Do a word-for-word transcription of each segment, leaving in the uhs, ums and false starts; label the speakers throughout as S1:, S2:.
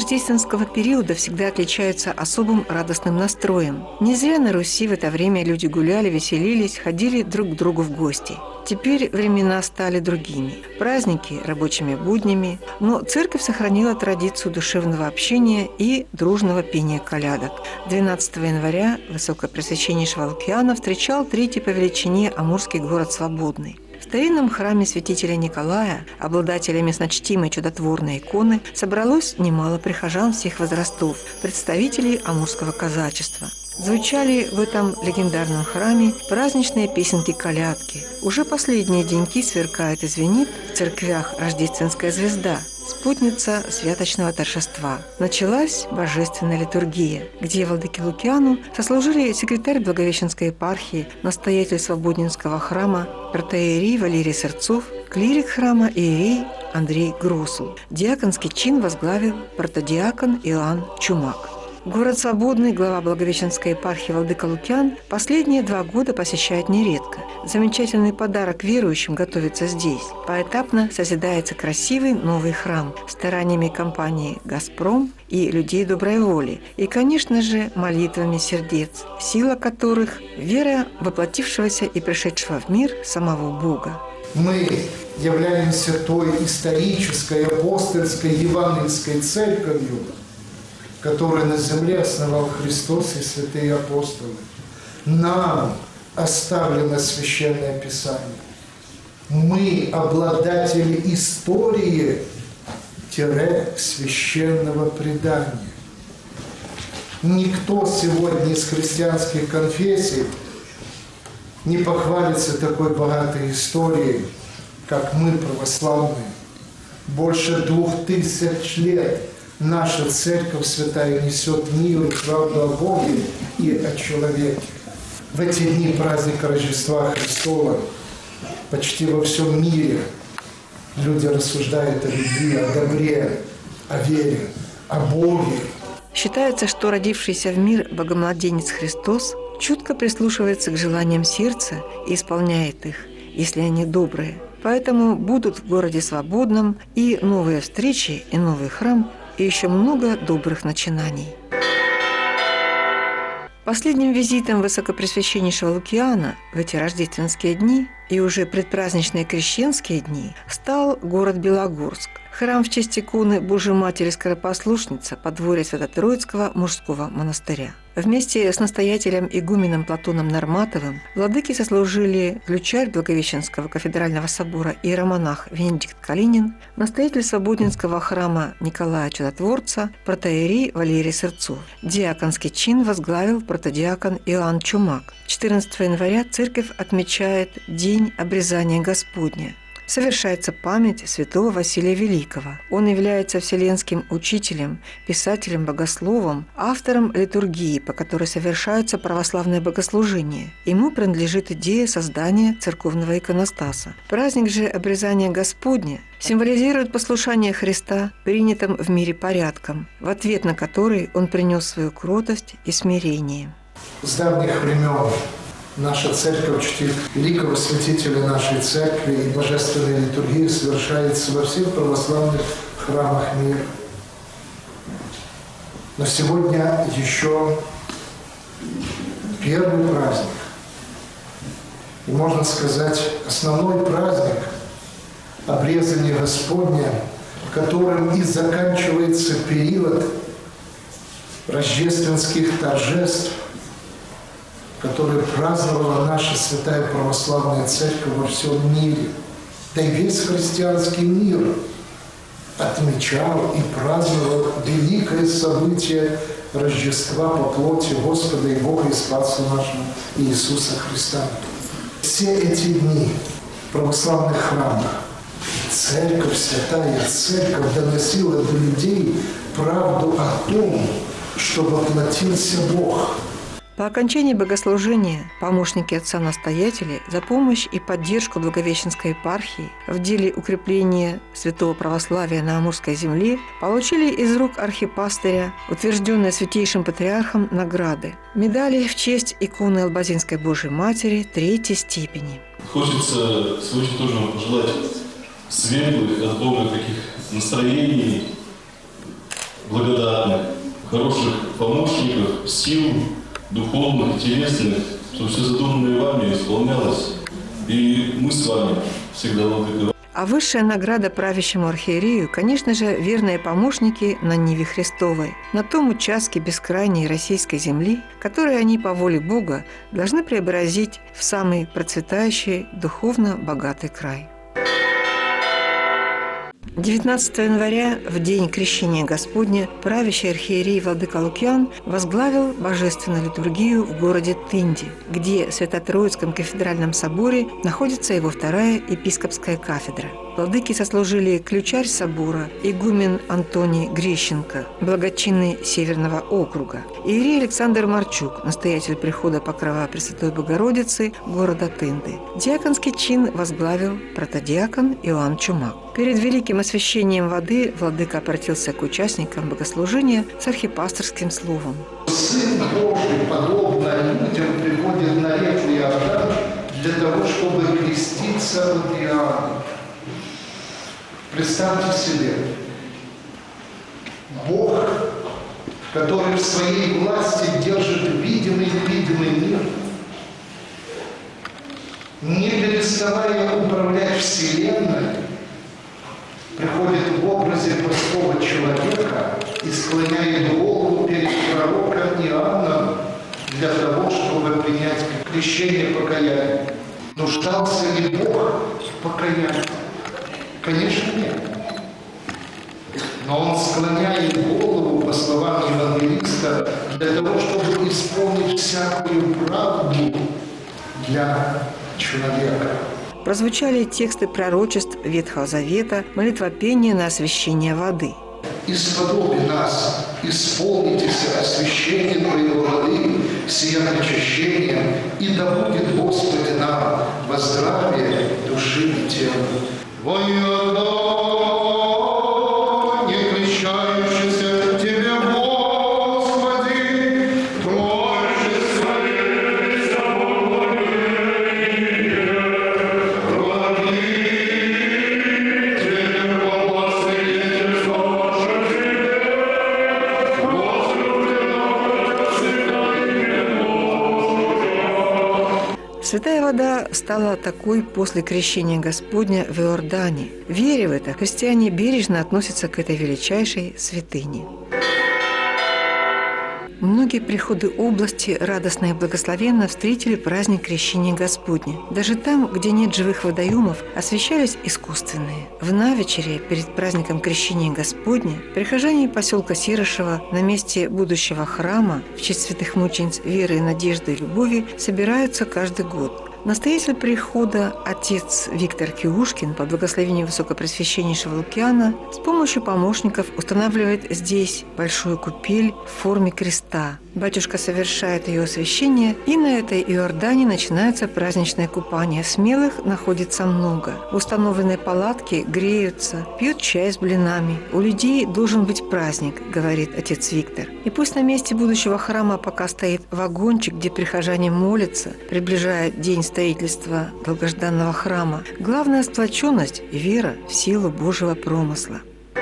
S1: рождественского периода всегда отличаются особым радостным настроем. Не зря на Руси в это время люди гуляли, веселились, ходили друг к другу в гости. Теперь времена стали другими. Праздники – рабочими буднями, но церковь сохранила традицию душевного общения и дружного пения колядок. двенадцатого января Высокопреосвященнейшего Лукиана встречал третий по величине амурский город Свободный. В старинном храме святителя Николая, обладателя местночтимой чудотворной иконы, собралось немало прихожан всех возрастов, представителей амурского казачества. Звучали в этом легендарном храме праздничные песенки-колядки. Уже последние деньки сверкает и звенит в церквях рождественская звезда, спутница святочного торжества. Началась божественная литургия, где владыке Лукиану сослужили секретарь Благовещенской епархии, настоятель Свободненского храма, протоиерей Валерий Сырцов, клирик храма иерей Андрей Гросул. Диаконский чин возглавил протодиакон Иоанн Чумак. Город Свободный, глава Благовещенской епархии владыка Лукиан, последние два года посещает нередко. Замечательный подарок верующим готовится здесь. Поэтапно созидается красивый новый храм стараниями компании «Газпром» и людей доброй воли. И, конечно же, молитвами сердец, сила которых – вера воплотившегося и пришедшего в мир самого Бога.
S2: Мы являемся той исторической, апостольской, евангельской церковью, который на земле основал Христос и святые апостолы. Нам оставлено Священное Писание. Мы обладатели истории священного предания. Никто сегодня из христианских конфессий не похвалится такой богатой историей, как мы, православные. Больше двух тысяч лет наша Церковь Святая несет мир и правду о Боге и о человеке. В эти дни праздника Рождества Христова почти во всем мире люди рассуждают о любви, о добре, о вере, о Боге.
S1: Считается, что родившийся в мир Богомладенец Христос чутко прислушивается к желаниям сердца и исполняет их, если они добрые. Поэтому будут в городе Свободном и новые встречи, и новый храм, и еще много добрых начинаний. Последним визитом Высокопреосвященнейшего Лукиана в эти рождественские дни и уже предпраздничные крещенские дни стал город Белогорск. Храм в честь иконы Божией Матери Скоропослушницы подворья Свято-Троицкого мужского монастыря. Вместе с настоятелем игуменом Платоном Норматовым владыки сослужили ключарь Благовещенского кафедрального собора иеромонах Венедикт Калинин, настоятель Свободненского храма Николая Чудотворца, протоиерей Валерий Сырцов. Диаконский чин возглавил протодиакон Иоанн Чумак. четырнадцатого января церковь отмечает День обрезания Господня. Совершается память святого Василия Великого. Он является вселенским учителем, писателем, богословом, автором литургии, по которой совершаются православные богослужения. Ему принадлежит идея создания церковного иконостаса. Праздник же обрезания Господня символизирует послушание Христа принятым в мире порядком, в ответ на который он принес свою кротость и смирение.
S2: С давних времен наша церковь чтит великого святителя нашей церкви, и божественная литургия совершается во всех православных храмах мира. Но сегодня еще первый праздник. И можно сказать, основной праздник обрезания Господня, которым и заканчивается период рождественских торжеств, которые праздновала наша святая православная церковь во всем мире. Да и весь христианский мир отмечал и праздновал великое событие Рождества по плоти Господа и Бога и Спаса нашего Иисуса Христа. Все эти дни в православных храмах церковь, святая церковь доносила до людей правду о том, что воплотился Бог.
S1: По окончании богослужения помощники отца-настоятеля за помощь и поддержку Благовещенской епархии в деле укрепления святого православия на Амурской земле получили из рук архипастыря, утвержденные святейшим патриархом, награды. Медали в честь иконы Албазинской Божией Матери третьей степени.
S3: Хочется сегодня тоже вам пожелать светлых от Бога таких настроений, благодатных, хороших помощников, сил, духовных, телесных, чтобы все задуманное вами исполнялось. И мы с вами всегда, Владыка.
S1: А высшая награда правящему архиерею, конечно же, верные помощники на Ниве Христовой, на том участке бескрайней российской земли, который они по воле Бога должны преобразить в самый процветающий, духовно богатый край. девятнадцатого января, в день Крещения Господня, правящий архиерей владыка Лукиан возглавил божественную литургию в городе Тынде, где в Свято-Троицком кафедральном соборе находится его вторая епископская кафедра. Владыки сослужили ключарь собора, игумен Антоний Грищенко, благочинный Северного округа, иерей Александр Марчук, настоятель прихода Покрова Пресвятой Богородицы города Тынды. Диаконский чин возглавил протодиакон Иоанн Чумак. Перед великим освящением воды владыка обратился к участникам богослужения с архипасторским словом.
S2: Сын Божий, подобно людям, приходит на реку Иордан для того, чтобы креститься от Иоанна. Представьте себе, Бог, который в своей власти держит видимый и невидимый мир, не переставая управлять Вселенной, приходит в образе простого человека и склоняет голову перед пророком Иоанном для того, чтобы принять крещение покаяния. Нуждался ли Бог в покаянии? Конечно, нет. Но Он склоняет голову, по словам евангелиста, для того, чтобы исполнить всякую правду для человека.
S1: Прозвучали тексты пророчеств Ветхого Завета, молитвопение на освящение воды.
S2: «Исподоби нас, исполнитесь освящение Твоего воды, сия причащением, и да будет, Господи, нам во здравие души и тела». Во Иордане, крещающийся Тебе, Господи, Троице Святейся, благоволение, благодетель, благословительство ваше Тебе, возлюблено всегда и
S1: Святая вода стала такой после крещения Господня в Иордане. Веря в это, христиане бережно относятся к этой величайшей святыне. Многие приходы области радостно и благословенно встретили праздник Крещения Господня. Даже там, где нет живых водоемов, освящались искусственные. В Навечере, перед праздником Крещения Господня, прихожане поселка Сирошева на месте будущего храма в честь святых мучениц веры, надежды и любови собираются каждый год. Настоятель прихода отец Виктор Киушкин по благословению Высокопресвященнейшего Лукиана с помощью помощников устанавливает здесь большую купель в форме креста. Батюшка совершает ее освящение, и на этой Иордане начинается праздничное купание. Смелых находится много. В установленной палатке греются, пьют чай с блинами. У людей должен быть праздник, говорит отец Виктор. И пусть на месте будущего храма пока стоит вагончик, где прихожане молятся, приближая день строительства долгожданного храма, главная сплоченность и вера в силу Божьего промысла.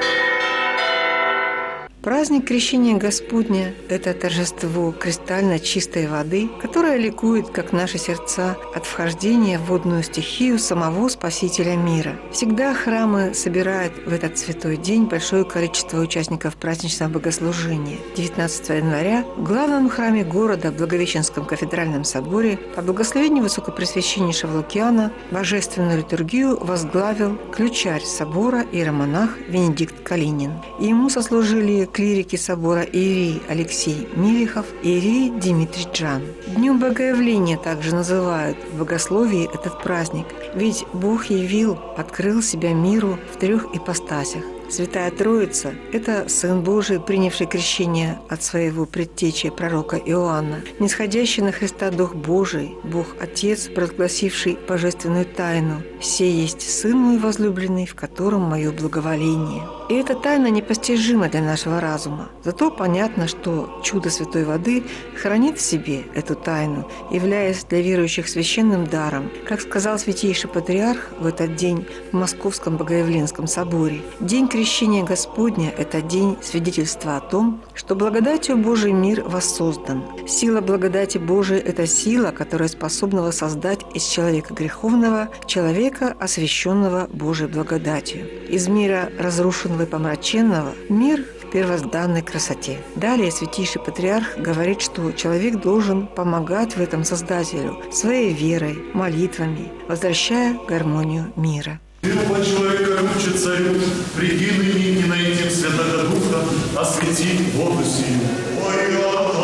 S1: Праздник Крещения Господня – это торжество кристально чистой воды, которая ликует, как наши сердца, от вхождения в водную стихию самого Спасителя мира. Всегда храмы собирают в этот святой день большое количество участников праздничного богослужения. девятнадцатого января в главном храме города, Благовещенском кафедральном соборе, по благословению Высокопресвященнейшего Лукиана, божественную литургию возглавил ключарь собора иеромонах Венедикт Калинин. Ему сослужили клирики собора иерей Алексей Милихов и иерей Дмитрий Джан. Днем Богоявления также называют в богословии этот праздник, ведь Бог явил, открыл себя миру в трех ипостасях. Святая Троица – это Сын Божий, принявший крещение от своего предтечи пророка Иоанна, нисходящий на Христа Дух Божий, Бог Отец, провозгласивший божественную тайну «Сей есть Сын мой возлюбленный, в котором мое благоволение». И эта тайна непостижима для нашего разума. Зато понятно, что чудо святой воды хранит в себе эту тайну, являясь для верующих священным даром. Как сказал святейший патриарх в этот день в Московском Богоявленском соборе, день крещения Господня – это день свидетельства о том, что благодатью Божий мир воссоздан. Сила благодати Божией – это сила, которая способна воссоздать из человека греховного человека, освященного Божией благодатью. Из мира разрушенного и помраченного мир в первозданной красоте. Далее святейший патриарх говорит, что человек должен помогать в этом Создателю своей верой, молитвами, возвращая гармонию мира.
S4: Любой человека ручит царю, приди ныне и наедим Святого Духа, освети воду сию. Ой,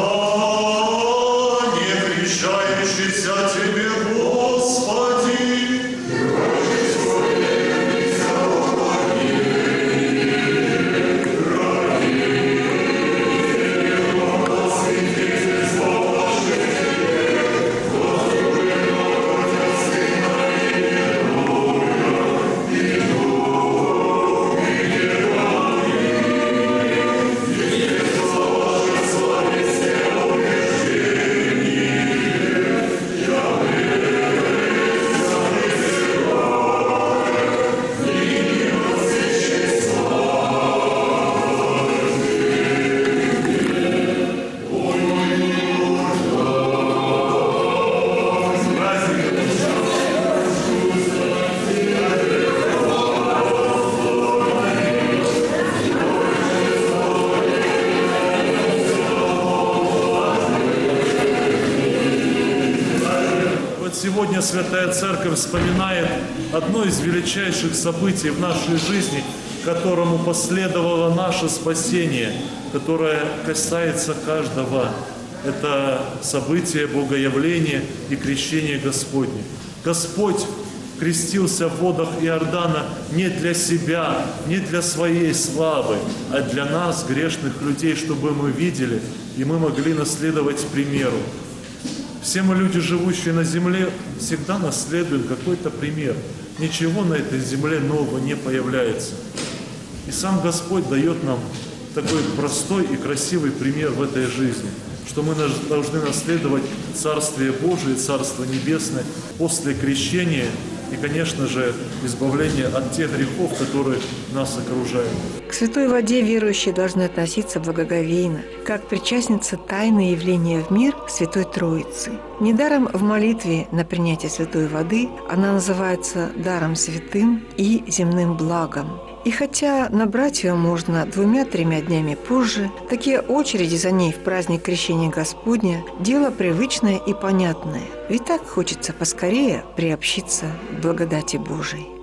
S4: не крещающийся тебе, Господи! Сегодня Святая Церковь вспоминает одно из величайших событий в нашей жизни, которому последовало наше спасение, которое касается каждого. Это событие Богоявления и крещения Господне. Господь крестился в водах Иордана не для себя, не для своей славы, а для нас, грешных людей, чтобы мы видели и мы могли наследовать примеру. Все мы, люди, живущие на земле, всегда наследуем какой-то пример. Ничего на этой земле нового не появляется. И сам Господь дает нам такой простой и красивый пример в этой жизни, что мы должны наследовать Царствие Божие, Царство Небесное после крещения и, конечно же, избавление от тех грехов, которые нас окружают.
S1: К святой воде верующие должны относиться благоговейно, как причастница тайны явления в мир Святой Троицы. Недаром в молитве на принятие святой воды она называется даром святым и земным благом. И хотя набрать ее можно двумя-тремя днями позже, такие очереди за ней в праздник Крещения Господня – дело привычное и понятное. Ведь так хочется поскорее приобщиться к благодати Божией.